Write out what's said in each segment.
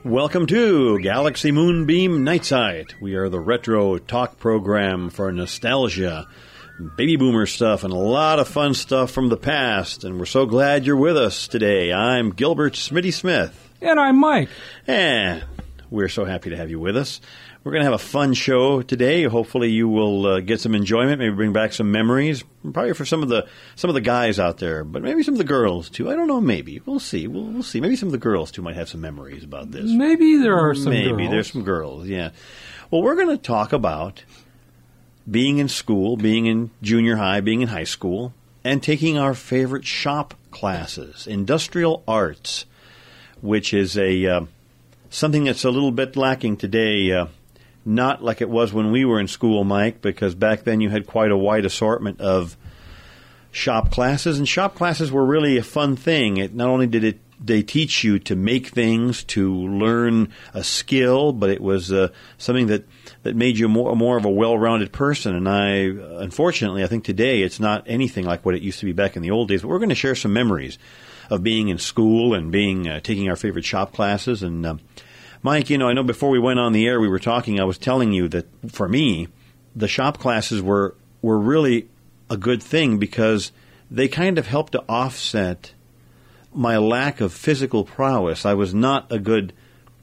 Welcome to Galaxy Moonbeam Nightside. We are the retro talk program for nostalgia, baby boomer stuff, and a lot of fun stuff from the past. And we're so glad you're with us today. I'm Gilbert Smitty Smith. And I'm Mike. And we're so happy to have you with us. We're going to have a fun show today. Hopefully you will get some enjoyment, maybe bring back some memories, probably for some of the guys out there, but maybe some of the girls too. I don't know, maybe. We'll see. We'll see. Maybe some of the girls too might have some memories about this. Maybe there are some girls. Maybe there's some girls, yeah. Well, we're going to talk about being in school, being in junior high, being in high school, and taking our favorite shop classes, industrial arts, which is something that's a little bit lacking today. Not like it was when we were in school, Mike, because back then you had quite a wide assortment of shop classes, and shop classes were really a fun thing. Not only did they teach you to make things, to learn a skill, but it was something that made you more of a well-rounded person. And unfortunately, I think today it's not anything like what it used to be back in the old days. But we're going to share some memories of being in school and taking our favorite shop classes. And Mike, I know before we went on the air, we were talking, I was telling you that for me, the shop classes were really a good thing because they kind of helped to offset my lack of physical prowess. I was not a good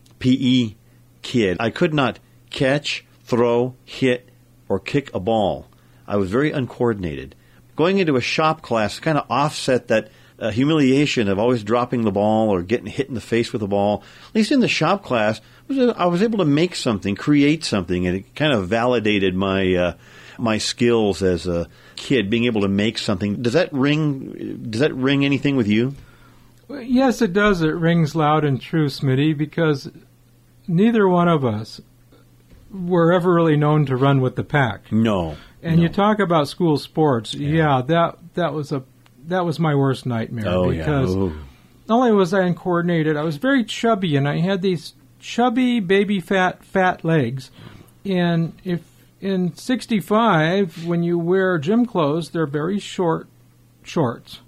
PE kid. I could not catch, throw, hit, or kick a ball. I was very uncoordinated. Going into a shop class kind of offset that humiliation of always dropping the ball or getting hit in the face with the ball. At least in the shop class, I was able to make something, create something, and it kind of validated my skills as a kid, being able to make something. Does that ring anything with you? Yes, it does. It rings loud and true, Smitty, because neither one of us were ever really known to run with the pack. No. And you talk about school sports. Yeah, that was my worst nitmare because not only was I uncoordinated, I was very chubby, and I had these chubby, baby fat legs. And if in 65, when you wear gym clothes, they're very short shorts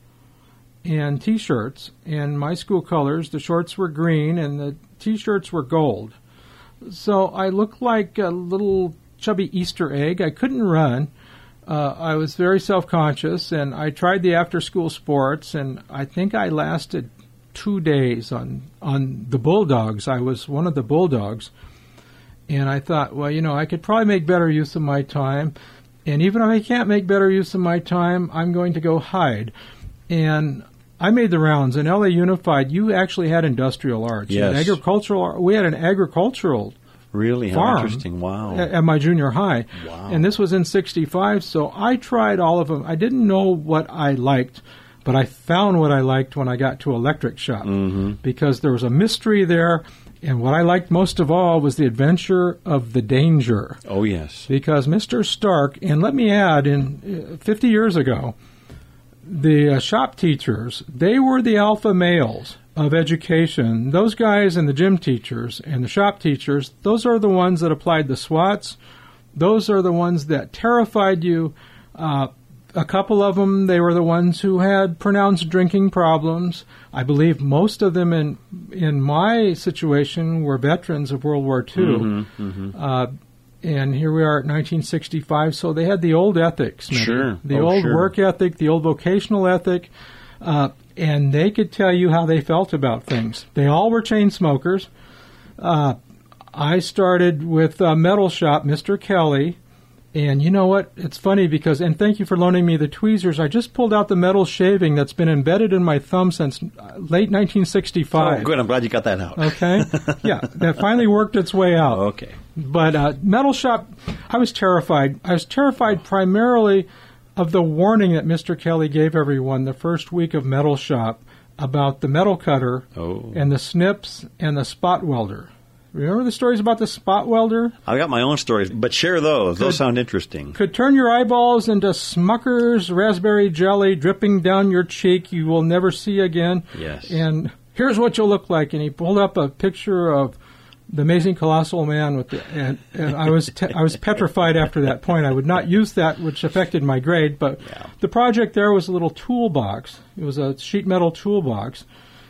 and T-shirts. And my school colors, the shorts were green and the T-shirts were gold. So I looked like a little chubby Easter egg. I couldn't run. I was very self-conscious, and I tried the after-school sports, and I think I lasted 2 days on the Bulldogs. I was one of the Bulldogs, and I thought, well, I could probably make better use of my time, and even if I can't make better use of my time, I'm going to go hide. And I made the rounds. In LA Unified, you actually had industrial arts. Yes. We had an agricultural Really? farm. How interesting. Wow. At my junior high. Wow. And this was in 65, so I tried all of them. I didn't know what I liked, but I found what I liked when I got to electric shop because there was a mystery there, and what I liked most of all was the adventure of the danger. Oh, yes. Because Mr. Stark, and let me add, 50 years ago, the shop teachers, they were the alpha males of education. Those guys and the gym teachers and the shop teachers, those are the ones that applied the SWATs. Those are the ones that terrified you. A couple of them, they were the ones who had pronounced drinking problems. I believe most of them in my situation were veterans of World War II. And here we are at 1965, so they had the old ethics. Sure. The old work ethic, the old vocational ethic, and they could tell you how they felt about things. They all were chain smokers. I started with a metal shop, Mr. Kelly, and you know what? It's funny because, and thank you for loaning me the tweezers, I just pulled out the metal shaving that's been embedded in my thumb since late 1965. Oh, good. I'm glad you got that out. Okay. Yeah, that finally worked its way out. Okay. But metal shop, I was terrified. I was terrified primarily of the warning that Mr. Kelly gave everyone the first week of metal shop about the metal cutter and the snips and the spot welder. Remember the stories about the spot welder? I've got my own stories, but share those. Those sound interesting. Could turn your eyeballs into Smucker's raspberry jelly dripping down your cheek you will never see again. Yes. And here's what you'll look like. And he pulled up a picture of the Amazing Colossal Man with and I was petrified after that point. I would not use that, which affected my grade. But the project there was a little toolbox. It was a sheet metal toolbox.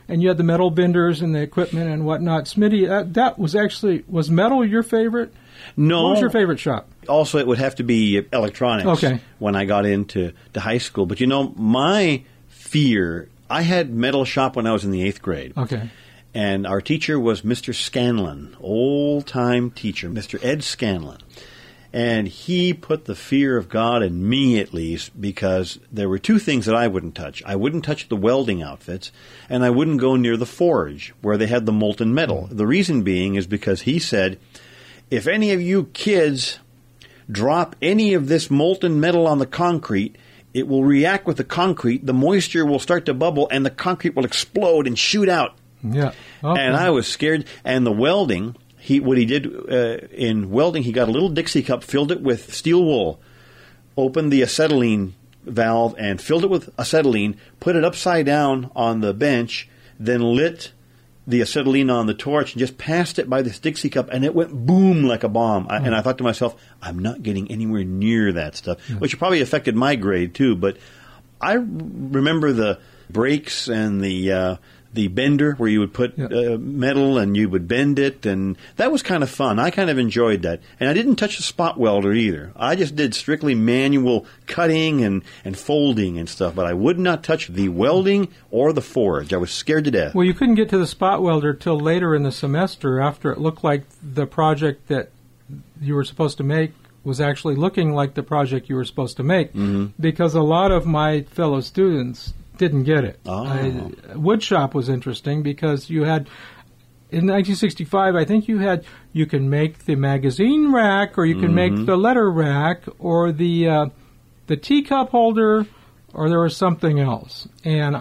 and you had the metal benders and the equipment and whatnot. Smitty, that was metal your favorite? No. What was your favorite shop? Also, it would have to be electronics when I got into high school. But, my fear, I had metal shop when I was in the 8th grade. Okay. And our teacher was Mr. Scanlon, old-time teacher, Mr. Ed Scanlon. And he put the fear of God in me, at least, because there were two things that I wouldn't touch. I wouldn't touch the welding outfits, and I wouldn't go near the forge where they had the molten metal. The reason being is because he said, if any of you kids drop any of this molten metal on the concrete, it will react with the concrete, the moisture will start to bubble, and the concrete will explode and shoot out. Yeah. Okay. And I was scared. And the welding, what he did in welding, he got a little Dixie cup, filled it with steel wool, opened the acetylene valve and filled it with acetylene, put it upside down on the bench, then lit the acetylene on the torch and just passed it by this Dixie cup, and it went boom like a bomb. And I thought to myself, I'm not getting anywhere near that stuff, which probably affected my grade too. But I remember the brakes and the bender where you would put metal and you would bend it, and that was kind of fun. I kind of enjoyed that. And I didn't touch the spot welder either. I just did strictly manual cutting and folding and stuff, but I would not touch the welding or the forge. I was scared to death. Well, you couldn't get to the spot welder till later in the semester, after it looked like the project that you were supposed to make was actually looking like the project you were supposed to make, because a lot of my fellow students didn't get it. Woodshop was interesting because you had, in 1965, I think you can make the magazine rack, or you can make the letter rack, or the teacup holder, or there was something else. And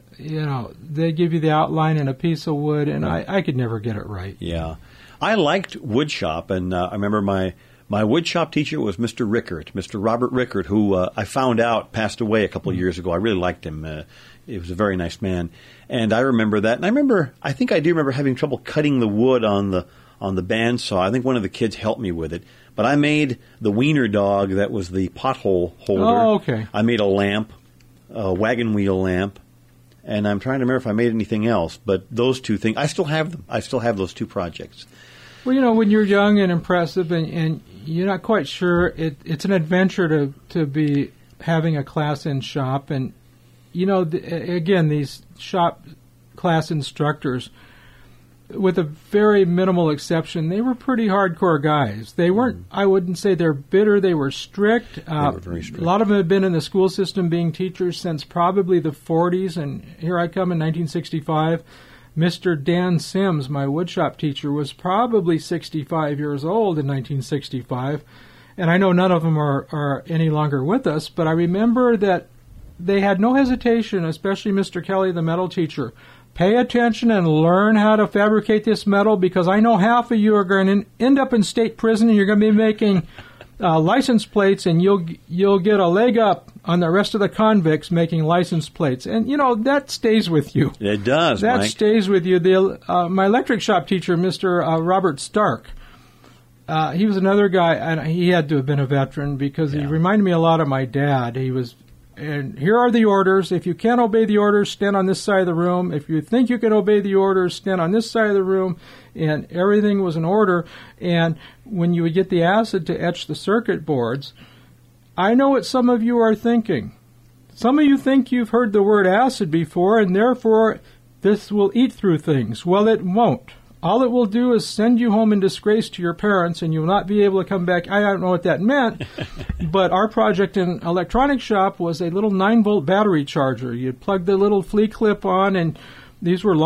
they give you the outline and a piece of wood, and I could never get it right. Yeah. I liked woodshop, and I remember my woodshop teacher was Mr. Rickert, Mr. Robert Rickert, who I found out passed away a couple of years ago. I really liked him. He was a very nice man. And I remember that. And I think I do remember having trouble cutting the wood on the bandsaw. I think one of the kids helped me with it. But I made the wiener dog that was the pothole holder. Oh, okay. I made a lamp, a wagon wheel lamp. And I'm trying to remember if I made anything else. But those two things, I still have them. I still have those two projects. Well, when you're young and impressive and you're not quite sure, it's an adventure to be having a class in shop. And, again, these shop class instructors, with a very minimal exception, they were pretty hardcore guys. They weren't, I wouldn't say they're bitter, they were strict. They were very strict. A lot of them have been in the school system being teachers since probably the 40s, and here I come in 1965. Mr. Dan Sims, my woodshop teacher, was probably 65 years old in 1965, and I know none of them are any longer with us, but I remember that they had no hesitation, especially Mr. Kelly, the metal teacher. Pay attention and learn how to fabricate this metal, because I know half of you are going to end up in state prison, and you're going to be making license plates, and you'll get a leg up on the rest of the convicts making license plates. And, that stays with you. It does, That Mike. stays with you. My electric shop teacher, Mr. Robert Stark, he was another guy, and he had to have been a veteran because he reminded me a lot of my dad. And here are the orders. If you can't obey the orders, stand on this side of the room. If you think you can obey the orders, stand on this side of the room. And everything was in order. And when you would get the acid to etch the circuit boards, I know what some of you are thinking. Some of you think you've heard the word acid before, and therefore this will eat through things. Well, it won't. All it will do is send you home in disgrace to your parents, and you will not be able to come back. I don't know what that meant, but our project in electronic shop was a little 9-volt battery charger. You'd plug the little flea clip on, and these were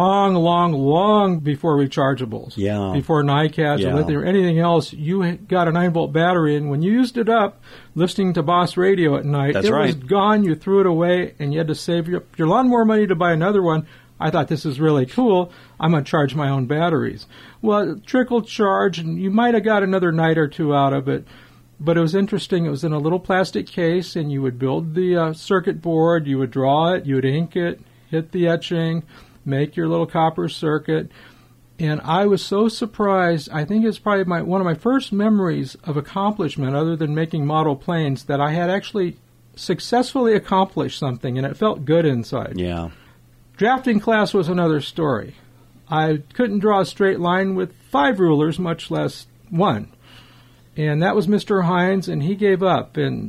long before rechargeables. Yeah. Before NiCads or lithium or anything else, you got a 9-volt battery, and when you used it up, listening to Boss Radio at night, was gone. You threw it away, and you had to save your lawnmower money to buy another one. I thought, this is really cool. I'm going to charge my own batteries. Well, trickle charge, and you might have got another night or two out of it. But it was interesting. It was in a little plastic case, and you would build the circuit board. You would draw it. You would ink it, hit the etching, make your little copper circuit. And I was so surprised. I think it's probably one of my first memories of accomplishment, other than making model planes, that I had actually successfully accomplished something, and it felt good inside. Yeah. Drafting class was another story. I couldn't draw a straight line with 5 rulers, much less 1. And that was Mr. Hines, and he gave up. And,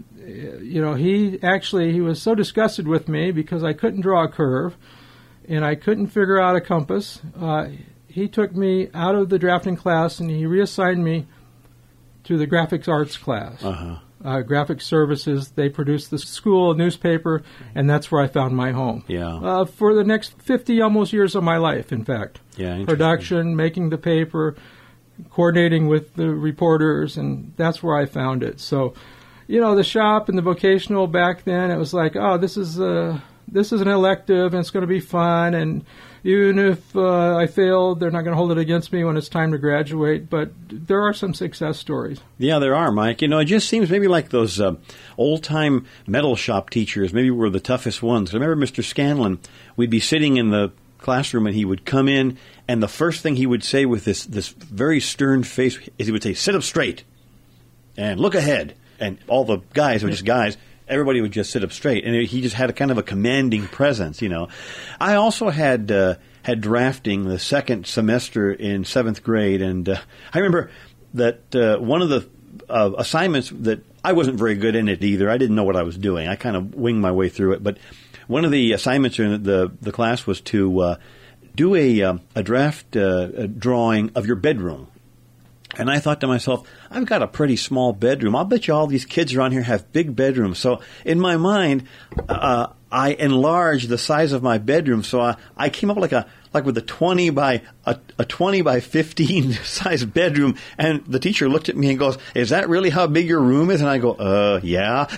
he was so disgusted with me because I couldn't draw a curve, and I couldn't figure out a compass. He took me out of the drafting class, and he reassigned me to the graphics arts class. Graphic Services, they produced the school newspaper, and that's where I found my home. Yeah. For the next 50 almost years of my life, in fact. Yeah, production, making the paper, coordinating with the reporters, and that's where I found it. So, the shop and the vocational back then, it was like, oh, this is an elective, and it's going to be fun, and even if I failed, they're not going to hold it against me when it's time to graduate. But there are some success stories. Yeah, there are, Mike. It just seems maybe like those old-time metal shop teachers maybe were the toughest ones. I remember Mr. Scanlon, we'd be sitting in the classroom, and he would come in, and the first thing he would say with this very stern face is he would say, "Sit up straight and look ahead." And all the guys were just guys. Everybody would just sit up straight, and he just had a kind of a commanding presence, I also had drafting the second semester in 7th grade, and I remember that one of the assignments that I wasn't very good in it either. I didn't know what I was doing. I kind of winged my way through it, but one of the assignments in the class was to do a draft drawing of your bedroom. And I thought to myself, I've got a pretty small bedroom. I'll bet you all these kids around here have big bedrooms. So in my mind, I enlarged the size of my bedroom. So I came up with a 20 by 15 size bedroom. And the teacher looked at me and goes, "Is that really how big your room is?" And I go, yeah.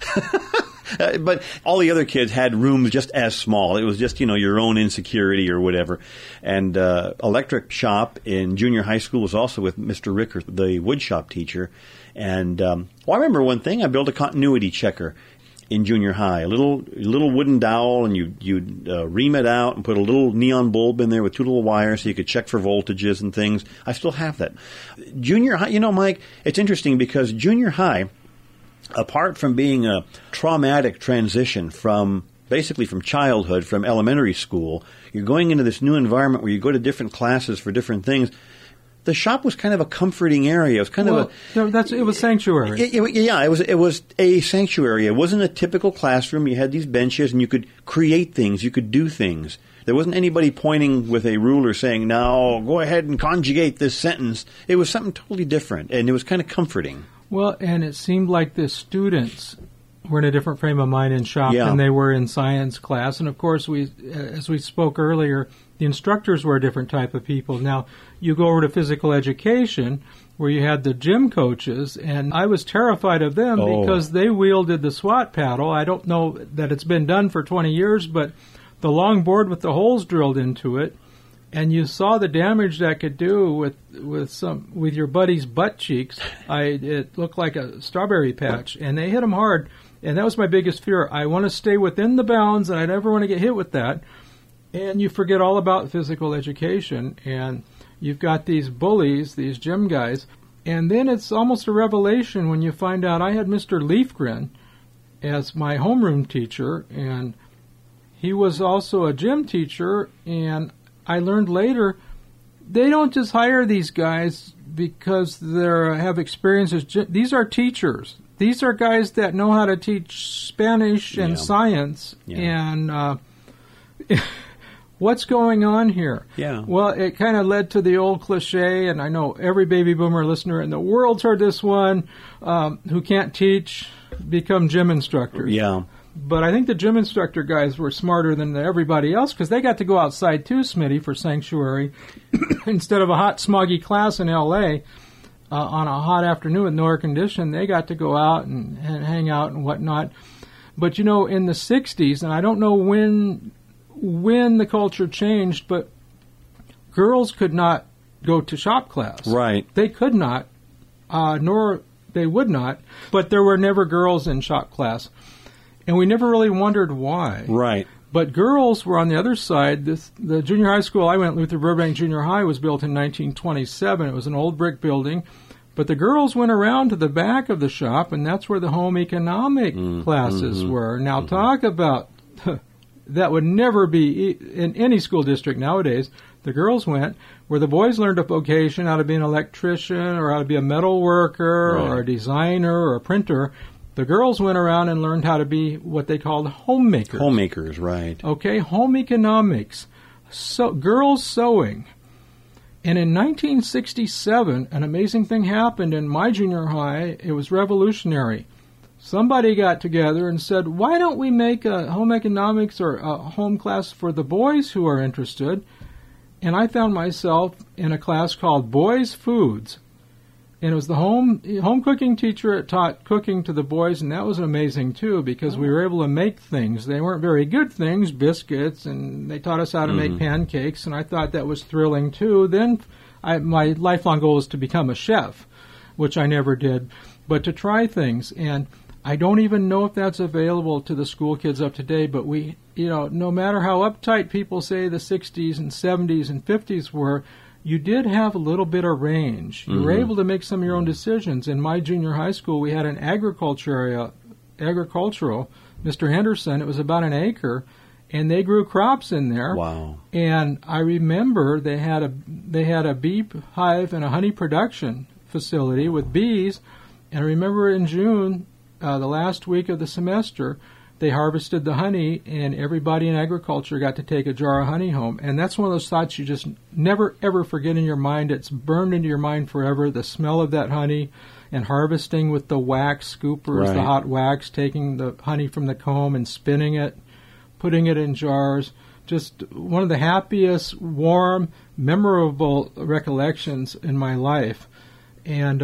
But all the other kids had rooms just as small. It was just, your own insecurity or whatever. And electric shop in junior high school was also with Mr. Ricker, the wood shop teacher. And I remember one thing. I built a continuity checker in junior high, a little wooden dowel, and you'd ream it out and put a little neon bulb in there with 2 little wires so you could check for voltages and things. I still have that. Junior high, Mike, it's interesting because junior high, apart from being a traumatic transition from childhood, from elementary school, you're going into this new environment where you go to different classes for different things. The shop was kind of a comforting area. It was kind of it was sanctuary. It was a sanctuary. It wasn't a typical classroom. You had these benches, and you could create things. You could do things. There wasn't anybody pointing with a ruler saying, "Now go ahead and conjugate this sentence." It was something totally different, and it was kind of comforting. Well, and it seemed like the students were in a different frame of mind in shop than they were in science class. And, of course, as we spoke earlier, the instructors were a different type of people. Now, you go over to physical education where you had the gym coaches, and I was terrified of them because they wielded the SWAT paddle. I don't know that it's been done for 20 years, but the long board with the holes drilled into it, and you saw the damage that could do with your buddy's butt cheeks. It looked like a strawberry patch, and they hit them hard. And that was my biggest fear. I want to stay within the bounds, and I never want to get hit with that. And you forget all about physical education, and you've got these bullies, these gym guys. And then it's almost a revelation when you find out I had Mr. Leafgren as my homeroom teacher, and he was also a gym teacher, and I learned later, they don't just hire these guys because they have experience. These are teachers. These are guys that know how to teach Spanish and science. Yeah. And what's going on here? Yeah. Well, it kind of led to the old cliche, and I know every baby boomer listener in the world's heard this one, who can't teach, become gym instructors. Yeah. But I think the gym instructor guys were smarter than everybody else because they got to go outside too, Smitty, for sanctuary. Instead of a hot, smoggy class in L.A. On a hot afternoon with no air conditioning, they got to go out and hang out and whatnot. But, in the 60s, and I don't know when the culture changed, but girls could not go to shop class. Right. They could not, nor they would not, but there were never girls in shop class. And we never really wondered why. Right. But girls were on the other side. The junior high school I went, Luther Burbank Junior High, was built in 1927. It was an old brick building. But the girls went around to the back of the shop, and that's where the home economic classes were. Now, talk about that would never be in any school district nowadays. The girls went where the boys learned a vocation, how to be an electrician or how to be a metal worker or a designer or a printer. The girls went around and learned how to be what they called homemakers. Homemakers, right. Okay, home economics, girls sewing. And in 1967, an amazing thing happened in my junior high. It was revolutionary. Somebody got together and said, why don't we make a home economics or a home class for the boys who are interested? And I found myself in a class called Boys Foods. And it was the home cooking teacher that taught cooking to the boys, and that was amazing, too, because we were able to make things. They weren't very good things, biscuits, and they taught us how to make pancakes, and I thought that was thrilling, too. Then my lifelong goal was to become a chef, which I never did, but to try things. And I don't even know if that's available to the school kids of today, but no matter how uptight people say the 60s and 70s and 50s were, you did have a little bit of range. You were able to make some of your own decisions. In my junior high school, we had an agricultural, Mr. Henderson. It was about an acre, and they grew crops in there. Wow! And I remember they had a bee hive and a honey production facility with bees. And I remember in June, the last week of the semester, they harvested the honey, and everybody in agriculture got to take a jar of honey home. And that's one of those thoughts you just never, ever forget in your mind. It's burned into your mind forever, the smell of that honey, and harvesting with the wax scoopers, the hot wax, taking the honey from the comb and spinning it, putting it in jars. Just one of the happiest, warm, memorable recollections in my life. And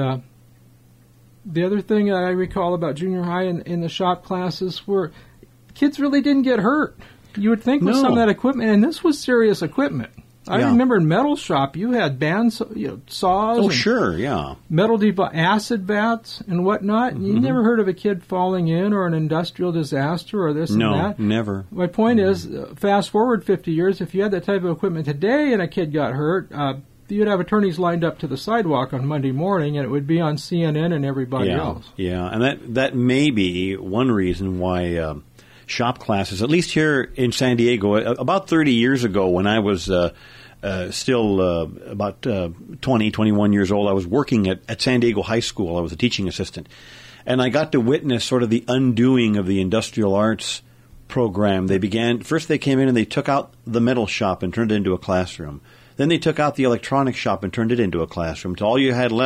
the other thing I recall about junior high in the shop classes were kids really didn't get hurt. You would think with some of that equipment, and this was serious equipment. I remember in metal shop you had saws. Oh, sure, yeah. Metal acid baths and whatnot. Mm-hmm. You never heard of a kid falling in or an industrial disaster or this and that. No, never. My point is, fast forward 50 years, if you had that type of equipment today and a kid got hurt, you'd have attorneys lined up to the sidewalk on Monday morning, and it would be on CNN and everybody else. Yeah, and that may be one reason why shop classes, at least here in San Diego, about 30 years ago when I was still about 20, 21 years old, I was working at San Diego High School. I was a teaching assistant. And I got to witness sort of the undoing of the industrial arts program. They came in and they took out the metal shop and turned it into a classroom. Then they took out the electronics shop and turned it into a classroom. So all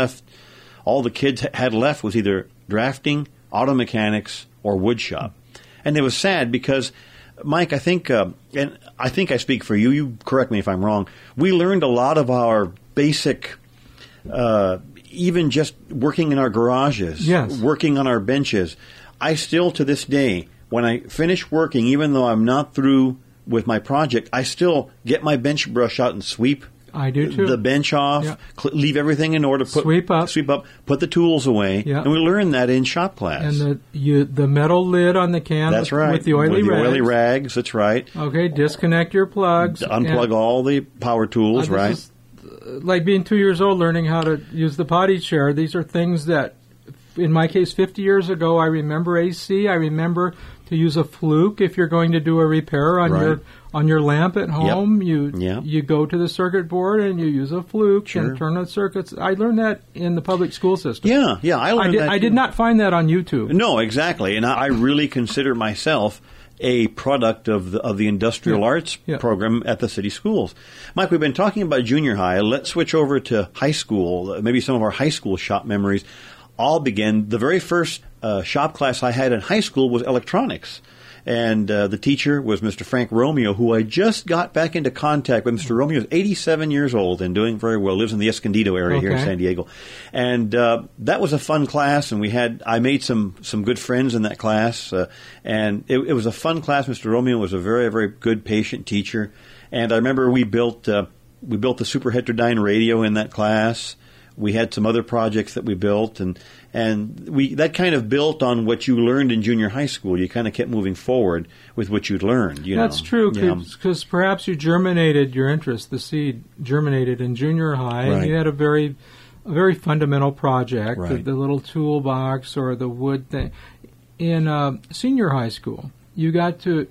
the kids had left was either drafting, auto mechanics, or wood shop. And it was sad because, Mike, I think, and I think I speak for you, you correct me if I'm wrong, we learned a lot of our basic, even just working in our garages, working on our benches. I still, to this day, when I finish working, even though I'm not through with my project, I still get my bench brush out and sweep. I do too. The bench off, leave everything in order, sweep up, put the tools away, and we learn that in shop class. And the metal lid on the can, that's right, with the oily rags. That's right. Okay, disconnect your plugs, unplug all the power tools. Right, is like being 2 years old, learning how to use the potty chair. These are things that, in my case, 50 years ago, I remember AC. I remember to use a fluke if you're going to do a repair on your lamp at home. You go to the circuit board and you use a fluke and turn on circuits. I learned that in the public school system. Yeah, I learned that. I did not find that on YouTube. No, exactly, and I really consider myself a product of the industrial arts program at the city schools. Mike, we've been talking about junior high. Let's switch over to high school. Maybe some of our high school shop memories. All began. The very first shop class I had in high school was electronics. And the teacher was Mr. Frank Romeo, who I just got back into contact with. Mr. Romeo is 87 years old and doing very well, lives in the Escondido area here in San Diego. And that was a fun class, and I made some good friends in that class. And it was a fun class. Mr. Romeo was a very, very good, patient teacher. And I remember we built the super heterodyne radio in that class. We had some other projects that we built, and that kind of built on what you learned in junior high school. You kind of kept moving forward with what you'd learned. That's true, because perhaps you germinated your interest. The seed germinated in junior high, and you had a very fundamental project, the little toolbox or the wood thing. In senior high school, you got to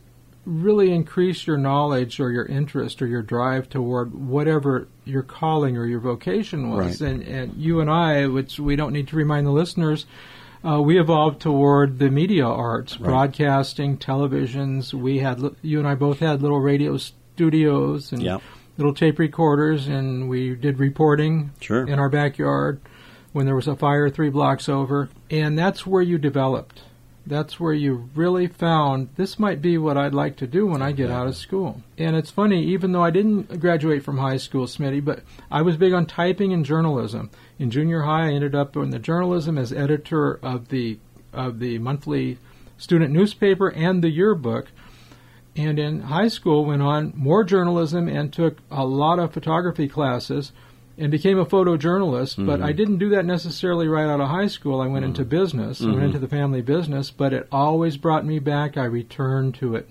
really increase your knowledge or your interest or your drive toward whatever your calling or your vocation was. Right. And you and I, which we don't need to remind the listeners, we evolved toward the media arts, right. broadcasting, televisions. You and I both had little radio studios and yep. little tape recorders, and we did reporting sure. in our backyard when there was a fire 3 blocks over. And that's where you developed. That's where you really found, this might be what I'd like to do when I get out of school. And it's funny, even though I didn't graduate from high school, Smitty, but I was big on typing and journalism. In junior high, I ended up in the journalism as editor of the monthly student newspaper and the yearbook. And in high school, went on more journalism and took a lot of photography classes and became a photojournalist, mm-hmm. but I didn't do that necessarily right out of high school. I went into business. Mm-hmm. I went into the family business, but it always brought me back. I returned to it.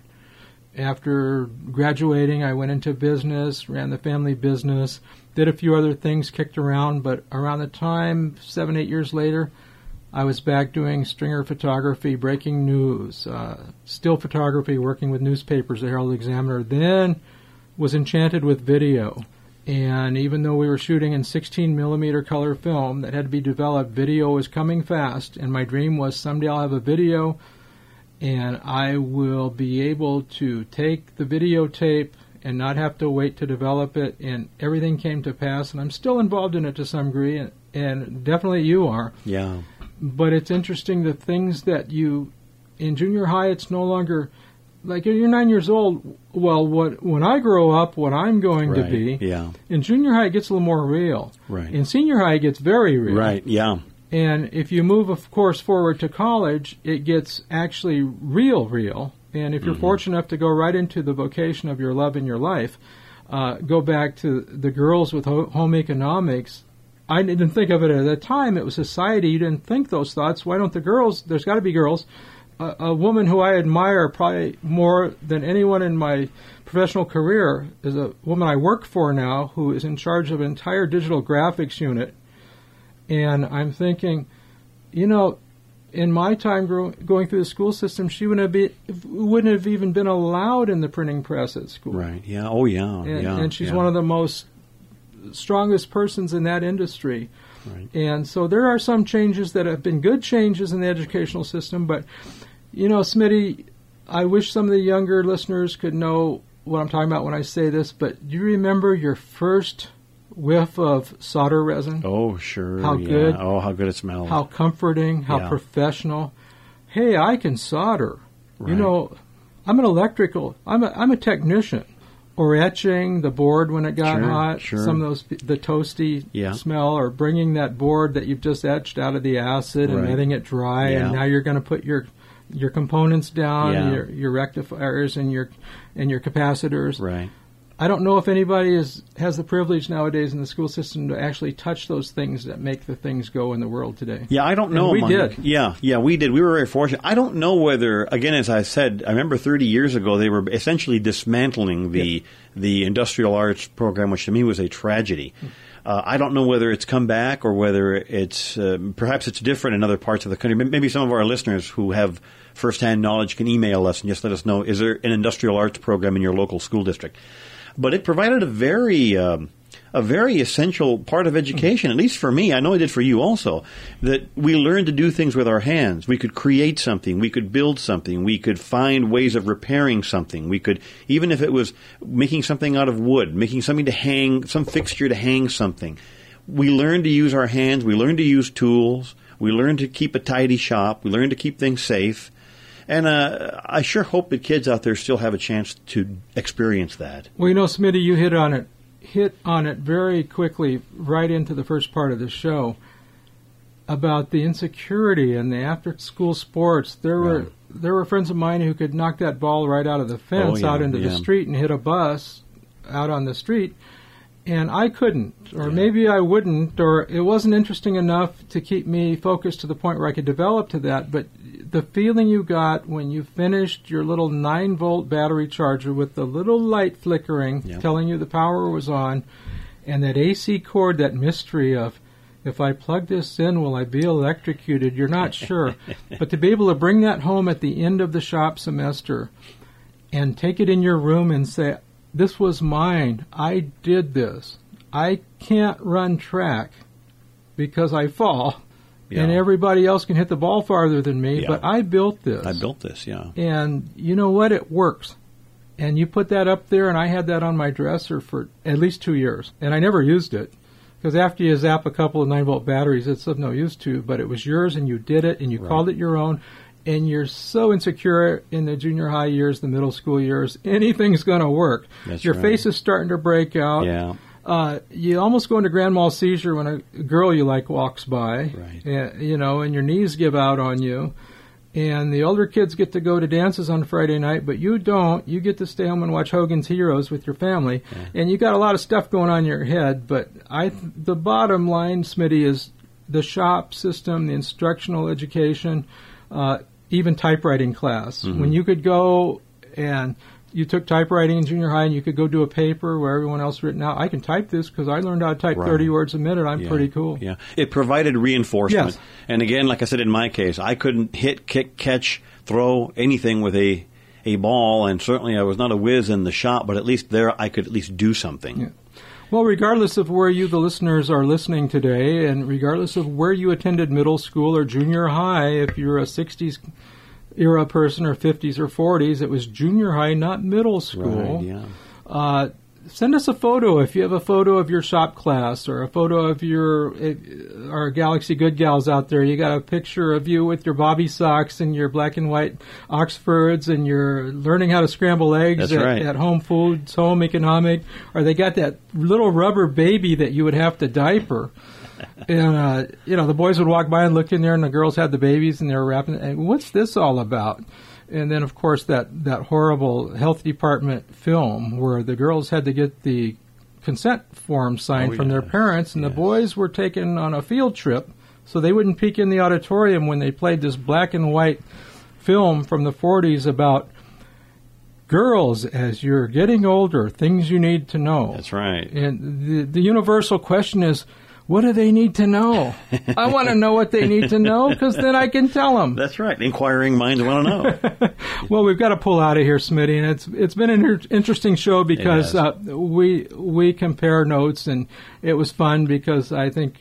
After graduating, I went into business, ran the family business, did a few other things, kicked around, but around the time, 7-8 years later, I was back doing stringer photography, breaking news, still photography, working with newspapers, the Herald Examiner, then was enchanted with video. And even though we were shooting in 16-millimeter color film that had to be developed, video was coming fast. And my dream was someday I'll have a video and I will be able to take the videotape and not have to wait to develop it. And everything came to pass. And I'm still involved in it to some degree, and definitely you are. Yeah. But it's interesting, the things that in junior high, it's no longer... Like, you're 9 years old. Well, when I grow up, what I'm going to be. Yeah. In junior high, it gets a little more real. Right. In senior high, it gets very real. Right. Yeah. And if you move, of course, forward to college, it gets actually real. And if you're mm-hmm. fortunate enough to go right into the vocation of your love in your life, go back to the girls with home economics. I didn't think of it at the time. It was society. You didn't think those thoughts. Why don't the girls? There's got to be girls. A woman who I admire probably more than anyone in my professional career is a woman I work for now who is in charge of an entire digital graphics unit. And I'm thinking, in my time going through the school system, she wouldn't have even been allowed in the printing press at school. Right. Yeah. Oh, yeah. And she's one of the most strongest persons in that industry. Right. And so there are some changes that have been good changes in the educational system, but Smitty, I wish some of the younger listeners could know what I'm talking about when I say this, but do you remember your first whiff of solder resin? Oh, sure. How good. Oh, how good it smelled. How comforting, how professional. Hey, I can solder. Right. I'm I'm a technician. Or etching the board when it got hot. Sure. Some of those, the toasty smell, or bringing that board that you've just etched out of the acid and letting it dry, and now you're going to put your components down, your rectifiers and your capacitors. Right. I don't know if anybody has the privilege nowadays in the school system to actually touch those things that make the things go in the world today. Yeah, I don't know. And we did. Yeah, we did. We were very fortunate. I don't know whether, again, as I said, I remember 30 years ago they were essentially dismantling the industrial arts program, which to me was a tragedy. I don't know whether it's come back or whether it's perhaps it's different in other parts of the country. Maybe some of our listeners who have firsthand knowledge can email us and just let us know, is there an industrial arts program in your local school district? But it provided a very essential part of education, at least for me. I know it did for you also, that we learned to do things with our hands. We could create something. We could build something. We could find ways of repairing something. We could, even if it was making something out of wood, making something to hang, some fixture to hang something. We learned to use our hands. We learned to use tools. We learned to keep a tidy shop. We learned to keep things safe. And I sure hope that kids out there still have a chance to experience that. Well, Smitty, you hit on it very quickly right into the first part of the show about the insecurity and the after-school sports. There were friends of mine who could knock that ball right out of the fence out into the street and hit a bus out on the street, and I couldn't, or maybe I wouldn't, or it wasn't interesting enough to keep me focused to the point where I could develop to that. But the feeling you got when you finished your little 9-volt battery charger with the little light flickering, telling you the power was on, and that AC cord, that mystery of, if I plug this in, will I be electrocuted? You're not sure. But to be able to bring that home at the end of the shop semester and take it in your room and say, this was mine. I did this. I can't run track because I fall, and everybody else can hit the ball farther than me, but I built this. I built this, yeah. And you know what? It works. And you put that up there, and I had that on my dresser for at least 2 years, and I never used it. Because after you zap a couple of 9-volt batteries, it's of no use to you, but it was yours, and you did it, and you called it your own, and you're so insecure in the junior high years, the middle school years, anything's going to work. Your face is starting to break out. Yeah. You almost go into grand mal seizure when a girl you like walks by, and your knees give out on you. And the older kids get to go to dances on Friday night, but you don't. You get to stay home and watch Hogan's Heroes with your family. Yeah. And you got a lot of stuff going on in your head. But the bottom line, Smitty, is the shop system, the instructional education, even typewriting class. Mm-hmm. When you could go and you took typewriting in junior high and you could go do a paper where everyone else written out, I can type this because I learned how to type 30 words a minute. I'm pretty cool. Yeah. It provided reinforcement. Yes. And again, like I said in my case, I couldn't hit, kick, catch, throw anything with a ball, and certainly I was not a whiz in the shop, but at least there I could at least do something. Yeah. Well, regardless of where you, the listeners, are listening today, and regardless of where you attended middle school or junior high, if you're a 60s era person or 50s or 40s, it was junior high, not middle school. Right, yeah. Send us a photo if you have a photo of your shop class or a photo of our Galaxy Good Gals out there. You got a picture of you with your bobby socks and your black and white Oxfords, and you're learning how to scramble eggs at Home Foods, Home Economic, or they got that little rubber baby that you would have to diaper. And, the boys would walk by and look in there, and the girls had the babies, and they were wrapping it. And what's this all about? And then, of course, that horrible health department film where the girls had to get the consent form signed from their parents, and the boys were taken on a field trip so they wouldn't peek in the auditorium when they played this black and white film from the 40s about girls, as you're getting older, things you need to know. That's right. And the universal question is, what do they need to know? I want to know what they need to know because then I can tell them. That's right. Inquiring minds want to know. Well, we've got to pull out of here, Smitty, and it's been an interesting show because we compare notes, and it was fun because I think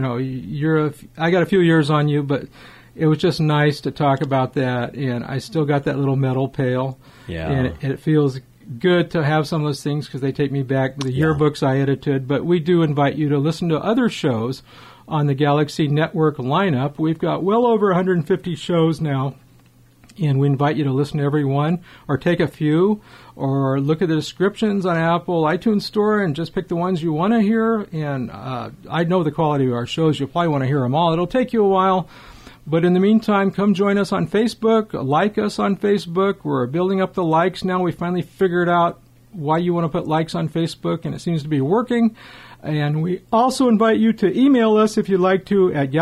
I got a few years on you, but it was just nice to talk about that, and I still got that little metal pail, and it feels good to have some of those things because they take me back to the yearbooks I edited. But we do invite you to listen to other shows on the Galaxy Network lineup. We've got well over 150 shows now, and we invite you to listen to every one or take a few or look at the descriptions on Apple iTunes Store and just pick the ones you want to hear. And I know the quality of our shows. You'll probably want to hear them all. It'll take you a while. But in the meantime, come join us on Facebook, like us on Facebook. We're building up the likes now. We finally figured out why you want to put likes on Facebook, and it seems to be working. And we also invite you to email us if you'd like to at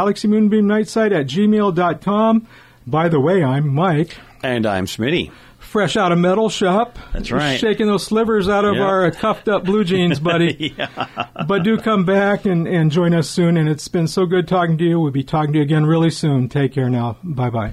galaxymoonbeamnightside@gmail.com. By the way, I'm Mike. And I'm Smitty. Fresh out of metal shop. That's right. Shaking those slivers out of our cuffed up blue jeans, buddy. But do come back and join us soon. And it's been so good talking to you. We'll be talking to you again really soon. Take care now. Bye-bye.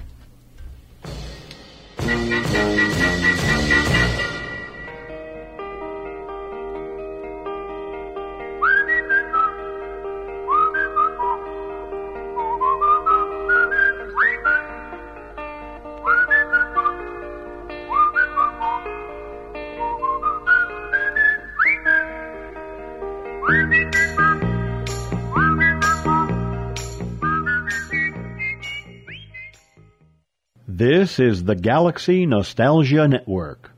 This is the Galaxy Nostalgia Network.